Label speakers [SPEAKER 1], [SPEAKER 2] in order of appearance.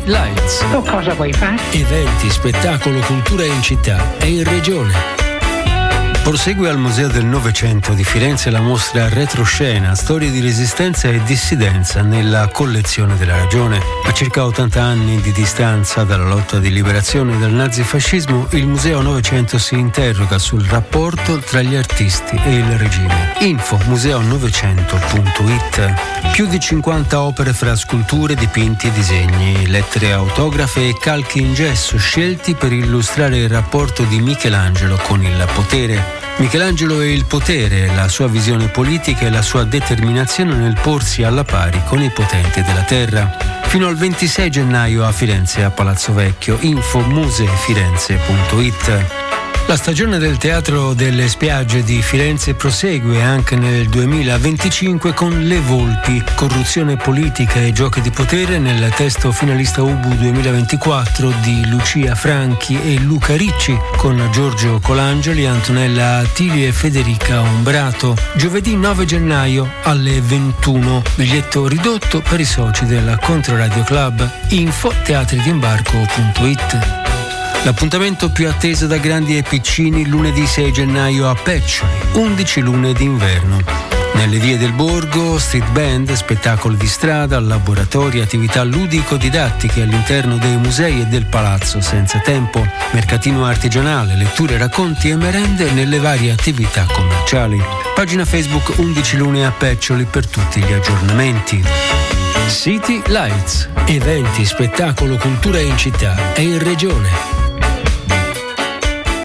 [SPEAKER 1] Lights.
[SPEAKER 2] Tu cosa vuoi fare?
[SPEAKER 1] Eventi, spettacolo, cultura in città e in regione. Prosegue al Museo del Novecento di Firenze la mostra Retroscena, storie di resistenza e dissidenza nella collezione della Ragione. A circa 80 anni di distanza dalla lotta di liberazione dal nazifascismo, il Museo Novecento si interroga sul rapporto tra gli artisti e il regime. Info museonovecento.it. Più di 50 opere fra sculture, dipinti e disegni, lettere autografe e calchi in gesso scelti per illustrare il rapporto di Michelangelo con il potere. Michelangelo e il potere, la sua visione politica e la sua determinazione nel porsi alla pari con i potenti della terra. Fino al 26 gennaio a Firenze, a Palazzo Vecchio. Info musefirenze.it. La stagione del Teatro delle Spiagge di Firenze prosegue anche nel 2025 con Le Volpi, corruzione politica e giochi di potere nel testo finalista Ubu 2024 di Lucia Franchi e Luca Ricci con Giorgio Colangeli, Antonella Attili e Federica Ombrato. Giovedì 9 gennaio alle 21. Biglietto ridotto per i soci del Controradio Club. Info teatridimbarco.it. L'appuntamento più atteso da grandi e piccini lunedì 6 gennaio a Peccioli, 11 lune d'inverno. Nelle vie del borgo, street band, spettacoli di strada, laboratori, attività ludico-didattiche all'interno dei musei e del palazzo senza tempo, mercatino artigianale, letture, racconti e merende nelle varie attività commerciali. Pagina Facebook 11 lune a Peccioli per tutti gli aggiornamenti. City Lights, eventi, spettacolo, cultura in città e in regione.